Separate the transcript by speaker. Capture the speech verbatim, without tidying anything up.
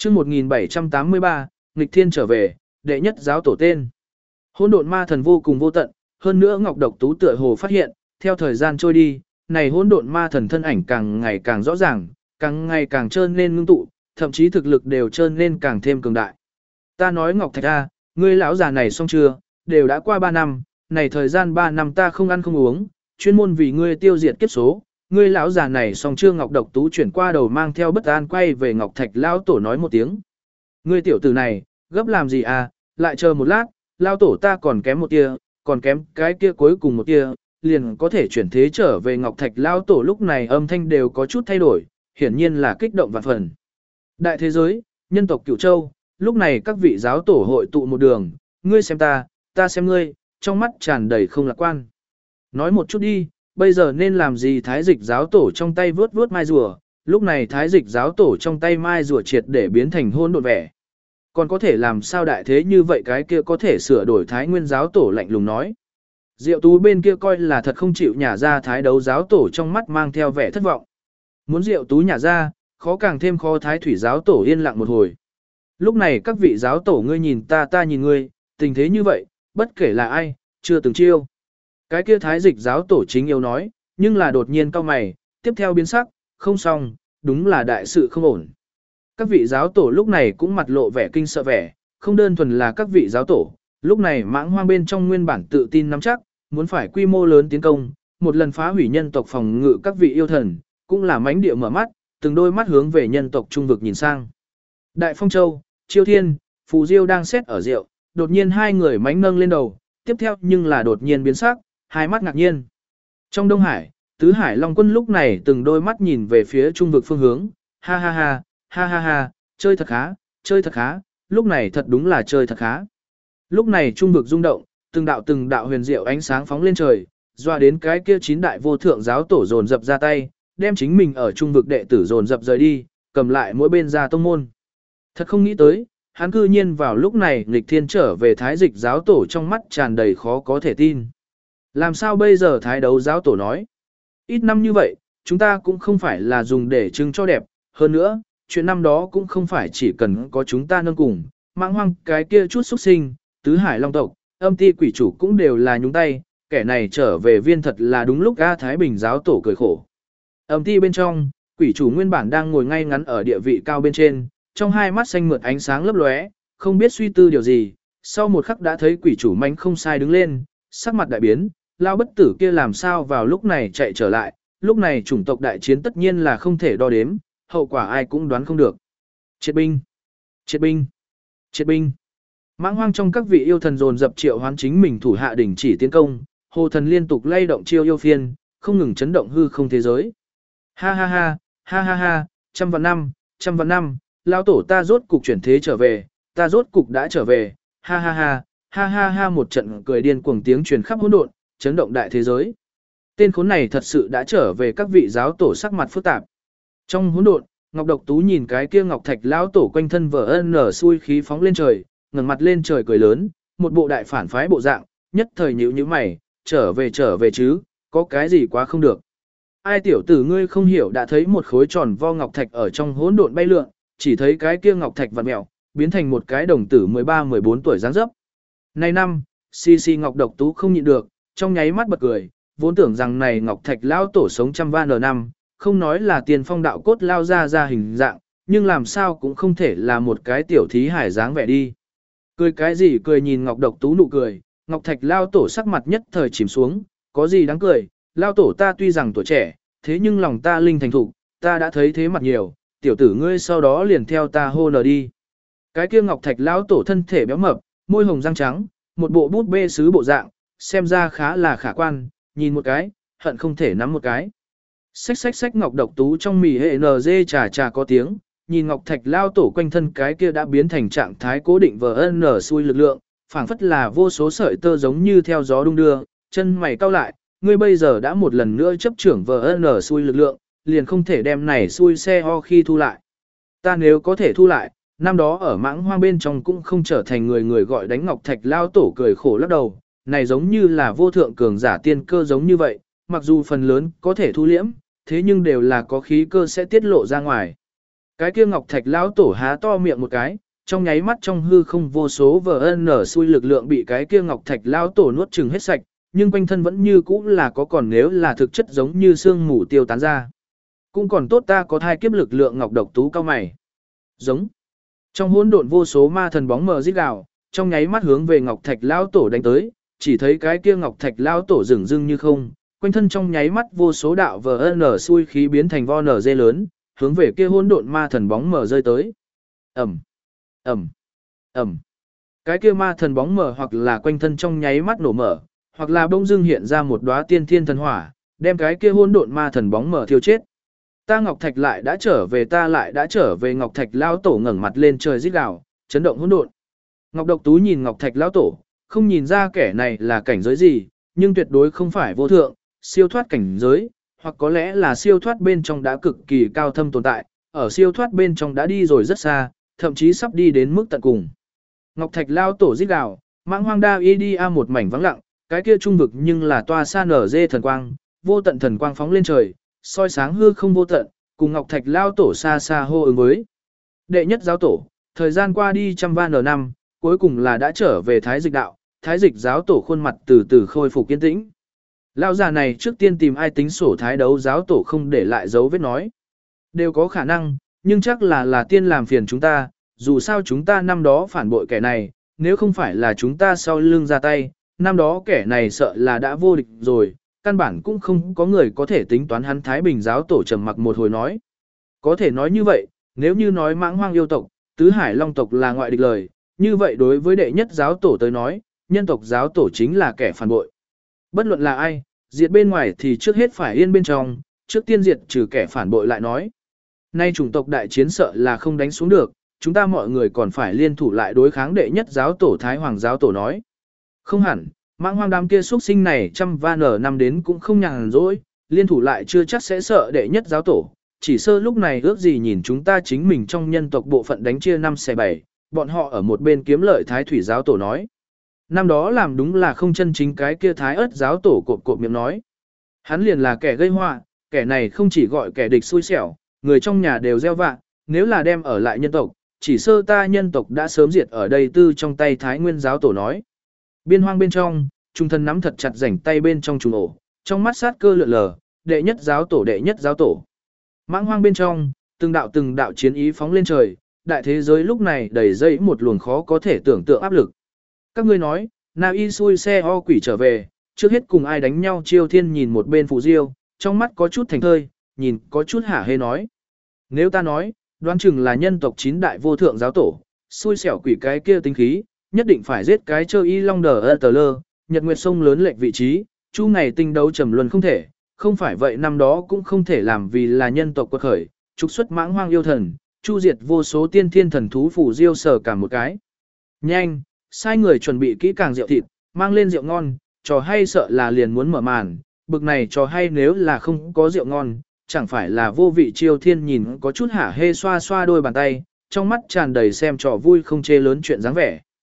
Speaker 1: chương một nghìn bảy trăm tám mươi ba, nghịch thiên trở về, đệ nhất giáo tổ tên. Hỗn độn ma thần vô cùng vô tận, hơn nữa Ngọc Độc Tú tựa hồ phát hiện, theo thời gian trôi đi, này hỗn độn ma thần thân ảnh càng ngày càng rõ ràng, càng ngày càng trơn nên ngưng tụ, thậm chí thực lực đều trơn nên càng thêm cường đại. Ta nói Ngọc Thạch A, ngươi lão già này xong chưa, đều đã qua ba năm, này thời gian ba năm ta không ăn không uống, chuyên môn vì ngươi tiêu diệt kiếp số, ngươi lão già này xong chưa. Ngọc Độc Tú chuyển qua đầu mang theo bất an quay về Ngọc Thạch lão tổ nói một tiếng. Ngươi tiểu tử này, gấp làm gì à, lại chờ một lát, lão tổ ta còn kém một tia, còn kém cái kia cuối cùng một tia, liền có thể chuyển thế trở về. Ngọc Thạch lão tổ lúc này âm thanh đều có chút thay đổi, hiển nhiên là kích động vạn phần. Đại thế giới, nhân tộc Cửu Châu, lúc này các vị giáo tổ hội tụ một đường, ngươi xem ta, ta xem ngươi, trong mắt tràn đầy không lạc quan. Nói một chút đi, bây giờ nên làm gì? Thái dịch giáo tổ trong tay vướt vướt mai rùa, lúc này thái dịch giáo tổ trong tay mai rùa triệt để biến thành hôn độn vẻ. Còn có thể làm sao đại thế như vậy? Cái kia có thể sửa đổi thái nguyên giáo tổ lạnh lùng nói. Diệu Tú bên kia coi là thật không chịu nhả ra, thái đấu giáo tổ trong mắt mang theo vẻ thất vọng. Muốn Diệu Tú nhả ra, khó càng thêm khó. Thái thủy giáo tổ yên lặng một hồi. Lúc này các vị giáo tổ ngươi nhìn ta ta nhìn ngươi, tình thế như vậy, bất kể là ai, chưa từng chiêu. Cái kia thái dịch giáo tổ chính yêu nói, nhưng là đột nhiên cau mày, tiếp theo biến sắc, không xong, đúng là đại sự không ổn. Các vị giáo tổ lúc này cũng mặt lộ vẻ kinh sợ vẻ, không đơn thuần là các vị giáo tổ, lúc này mãng hoang bên trong nguyên bản tự tin nắm chắc, muốn phải quy mô lớn tiến công, một lần phá hủy nhân tộc phòng ngự. Các vị yêu thần, cũng là mánh địa mở mắt, từng đôi mắt hướng về nhân tộc trung vực nhìn sang. Đại Phong Châu, Chiêu Thiên, Phù Diêu đang xét ở rượu, đột nhiên hai người mánh nâng lên đầu, tiếp theo nhưng là đột nhiên biến sắc, hai mắt ngạc nhiên. Trong Đông Hải, Tứ Hải Long Quân lúc này từng đôi mắt nhìn về phía trung vực phương hướng, ha ha ha, ha ha ha, chơi thật khá, chơi thật khá, lúc này thật đúng là chơi thật khá. Lúc này trung vực rung động, từng đạo từng đạo huyền diệu ánh sáng phóng lên trời, doa đến cái kia chín đại vô thượng giáo tổ dồn dập ra tay, đem chính mình ở trung vực đệ tử dồn dập rời đi, cầm lại mỗi bên ra tông môn. Thật không nghĩ tới, hắn cư nhiên vào lúc này nghịch thiên trở về. Thái dịch giáo tổ trong mắt tràn đầy khó có thể tin. Làm sao bây giờ? Thái đấu giáo tổ nói. Ít năm như vậy, chúng ta cũng không phải là dùng để trưng cho đẹp, hơn nữa, chuyện năm đó cũng không phải chỉ cần có chúng ta nâng cùng, mãng hoang cái kia chút xuất sinh, tứ hải long tộc, âm ti quỷ chủ cũng đều là nhúng tay, kẻ này trở về viên thật là đúng lúc. A Thái Bình giáo tổ cười khổ. Âm ti bên trong, quỷ chủ nguyên bản đang ngồi ngay ngắn ở địa vị cao bên trên, trong hai mắt xanh mượt ánh sáng lấp lóe, không biết suy tư điều gì, sau một khắc đã thấy quỷ chủ mánh không sai đứng lên, sắc mặt đại biến, lao bất tử kia làm sao vào lúc này chạy trở lại, lúc này chủng tộc đại chiến tất nhiên là không thể đo đếm, hậu quả ai cũng đoán không được. Triệt binh, triệt binh, triệt binh. Mãng hoang trong các vị yêu thần dồn dập triệu hoán chính mình thủ hạ đỉnh chỉ tiến công, hồ thần liên tục lay động chiêu yêu phiên, không ngừng chấn động hư không thế giới. Ha ha ha, ha ha ha, trăm vạn năm, trăm vạn năm, lão tổ ta rốt cục chuyển thế trở về, ta rốt cục đã trở về, ha ha ha, ha ha ha. Một trận cười điên cuồng tiếng truyền khắp hỗn độn, chấn động đại thế giới. Tên khốn này thật sự đã trở về. Các vị giáo tổ sắc mặt phức tạp. Trong hỗn độn, Ngọc Độc Tú nhìn cái kia ngọc thạch lão tổ quanh thân vờ ân nở xui khí phóng lên trời, ngẩng mặt lên trời cười lớn, một bộ đại phản phái bộ dạng, nhất thời nhíu nhíu mày, trở về trở về chứ, có cái gì quá không được. Ai tiểu tử ngươi không hiểu? Đã thấy một khối tròn vo ngọc thạch ở trong hỗn độn bay lượn, chỉ thấy cái kia ngọc thạch vặn mèo, biến thành một cái đồng tử mười ba mười bốn tuổi dáng dấp. Này năm, xì xì Ngọc Độc Tú không nhịn được, trong nháy mắt bật cười, vốn tưởng rằng này ngọc thạch lão tổ sống trăm van nở năm, không nói là tiền phong đạo cốt lao ra ra hình dạng, nhưng làm sao cũng không thể là một cái tiểu thí hải dáng vẻ đi. Cười cái gì cười? Nhìn Ngọc Độc Tú nụ cười, ngọc thạch lao tổ sắc mặt nhất thời chìm xuống, có gì đáng cười, lao tổ ta tuy rằng tuổi trẻ, thế nhưng lòng ta linh thành thục, ta đã thấy thế mặt nhiều, tiểu tử ngươi sau đó liền theo ta hô nở đi. Cái kia ngọc thạch lão tổ thân thể béo mập, môi hồng răng trắng, một bộ bút bê sứ bộ dạng, xem ra khá là khả quan, nhìn một cái, hận không thể nắm một cái. Xách xách xách. Ngọc Độc Tú trong mì hệ nờ dê trà trà có tiếng, nhìn ngọc thạch lao tổ quanh thân cái kia đã biến thành trạng thái cố định vờ ân nở xui lực lượng, phảng phất là vô số sợi tơ giống như theo gió đung đưa, chân mày cau lại, ngươi bây giờ đã một lần nữa chấp trưởng vờ ân nở xui lực lượng, liền không thể đem này xui xe ho khi thu lại. Ta nếu có thể thu lại, năm đó ở mãng hoang bên trong cũng không trở thành người người gọi đánh ngọc thạch lao tổ cười khổ lắc đầu, này giống như là vô thượng cường giả tiên cơ giống như vậy, mặc dù phần lớn có thể thu liễm, thế nhưng đều là có khí cơ sẽ tiết lộ ra ngoài. Cái kia Ngọc Thạch lão tổ há to miệng một cái, trong nháy mắt trong hư không vô số vờ nở xui lực lượng bị cái kia Ngọc Thạch lão tổ nuốt chửng hết sạch, nhưng quanh thân vẫn như cũ là có còn nếu là thực chất giống như sương mù tiêu tán ra. Cũng còn tốt ta có thai kiếp lực lượng ngọc độc tú cao mày. Giống. Trong hỗn độn vô số ma thần bóng mờ rít gào, trong nháy mắt hướng về Ngọc Thạch lão tổ đánh tới, chỉ thấy cái kia Ngọc Thạch lão tổ rừng rưng như không, quanh thân trong nháy mắt vô số đạo vờ nở xui khí biến thành vo nở dê lớn, hướng về kia hỗn độn ma thần bóng mờ rơi tới. Ầm. Ầm. Ầm. Cái kia ma thần bóng mờ hoặc là quanh thân trong nháy mắt nổ mở, hoặc là bỗng dưng hiện ra một đóa tiên thiên thần hỏa, đem cái kia hỗn độn ma thần bóng mờ thiêu chết. Ta Ngọc Thạch lại đã trở về, ta lại đã trở về. Ngọc Thạch lão tổ ngẩng mặt lên trời rít gào, chấn động hỗn độn. Ngọc Độc Tú nhìn Ngọc Thạch lão tổ, không nhìn ra kẻ này là cảnh giới gì, nhưng tuyệt đối không phải vô thượng, siêu thoát cảnh giới, hoặc có lẽ là siêu thoát bên trong đã cực kỳ cao thâm tồn tại, ở siêu thoát bên trong đã đi rồi rất xa, thậm chí sắp đi đến mức tận cùng. Ngọc Thạch lão tổ rít gào, mãng hoang đa y đi a một mảnh vắng lặng, cái kia trung vực nhưng là toa xa nở dê thần quang, vô tận thần quang phóng lên trời, soi sáng hư không vô tận, cùng Ngọc Thạch lão tổ xa xa hô ứng với. Đệ nhất giáo tổ, thời gian qua đi trăm van năm, cuối cùng là đã trở về Thái Dịch đạo, Thái Dịch giáo tổ khuôn mặt từ từ khôi phục kiên tĩnh. Lão già này trước tiên tìm ai tính sổ thái đấu giáo tổ không để lại dấu vết nói. Đều có khả năng, nhưng chắc là là tiên làm phiền chúng ta, dù sao chúng ta năm đó phản bội kẻ này, nếu không phải là chúng ta sau lưng ra tay, năm đó kẻ này sợ là đã vô địch rồi, căn bản cũng không có người có thể tính toán hắn. Thái Bình giáo tổ trầm mặc một hồi nói. Có thể nói như vậy, nếu như nói mãng hoang yêu tộc, tứ hải long tộc là ngoại địch lời, như vậy đối với đệ nhất giáo tổ tới nói, nhân tộc giáo tổ chính là kẻ phản bội. Bất luận là ai, diệt bên ngoài thì trước hết phải yên bên trong, trước tiên diệt trừ kẻ phản bội lại nói. Nay chủng tộc đại chiến sợ là không đánh xuống được, chúng ta mọi người còn phải liên thủ lại đối kháng đệ nhất giáo tổ. Thái Hoàng giáo tổ nói. Không hẳn, mãng hoang đám kia xuất sinh này trăm van ở năm đến cũng không nhàn rỗi, liên thủ lại chưa chắc sẽ sợ đệ nhất giáo tổ, chỉ sơ lúc này ước gì nhìn chúng ta chính mình trong nhân tộc bộ phận đánh chia năm xẻ bảy, bọn họ ở một bên kiếm lợi. Thái Thủy giáo tổ nói. Năm đó làm đúng là không chân chính. Cái kia Thái Ất giáo tổ cộp cộp miệng nói. Hắn liền là kẻ gây họa, kẻ này không chỉ gọi kẻ địch xui xẻo, người trong nhà đều gieo vạ, nếu là đem ở lại nhân tộc, chỉ sơ ta nhân tộc đã sớm diệt ở đây. Tư trong tay Thái Nguyên giáo tổ nói. Biên hoang bên trong, trung thân nắm thật chặt rảnh tay bên trong trùng ổ, trong mắt sát cơ lượn lờ, đệ nhất giáo tổ đệ nhất giáo tổ. Mãng hoang bên trong, từng đạo từng đạo chiến ý phóng lên trời, đại thế giới lúc này đầy dây một luồng khó có thể tưởng tượng áp lực. Các ngươi nói, Na Y xui xe o quỷ trở về, trước hết cùng ai đánh nhau. Chiêu Thiên nhìn một bên Phù Diêu, trong mắt có chút thành thơi, nhìn có chút hả hê nói. Nếu ta nói, đoán chừng là nhân tộc chín đại vô thượng giáo tổ, xui xẻo quỷ cái kia tính khí, nhất định phải giết cái chơi y long đờ ơ tờ lơ, nhật nguyệt sông lớn lệch vị trí, chu ngày tinh đấu trầm luân không thể, không phải vậy năm đó cũng không thể làm vì là nhân tộc quật khởi, trục xuất mãng hoang yêu thần, chu diệt vô số tiên thiên thần thú. Phù Diêu sở cả một cái. Nhanh, sai người chuẩn bị kỹ càng rượu thịt, mang lên rượu ngon, trò hay sợ là liền muốn mở màn, bực này trò hay nếu là không có rượu ngon, chẳng phải là vô vị. Chiêu Thiên nhìn có chút hả hê xoa xoa đôi bàn tay, trong mắt tràn đầy xem trò vui không chê lớn chuyện dáng vẻ.